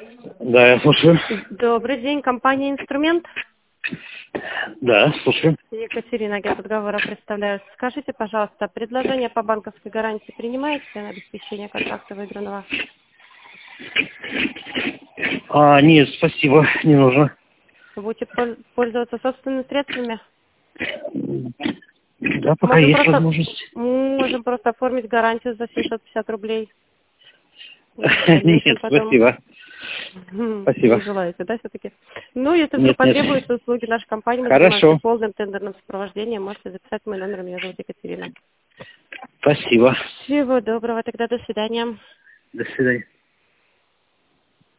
Да, я слушаю. Добрый день, компания «Инструмент». Да, слушаю. Екатерина, агент подговора, представляю. Скажите, пожалуйста, предложение по банковской гарантии принимаете на обеспечение контракта выигранного? Нет, спасибо, не нужно. Будете пользоваться собственными средствами? Да, пока есть возможность. Можем просто оформить гарантию за 750 рублей. В дальнейшем Нет, потом. спасибо. Спасибо. Не желаете, да, все-таки? Ну, если вдруг Нет, нет. потребуются услуги нашей компании, мы занимаемся Хорошо. полным тендерным сопровождением. Можете записать мой номер, меня зовут Екатерина. Спасибо. Всего доброго, тогда до свидания. До свидания.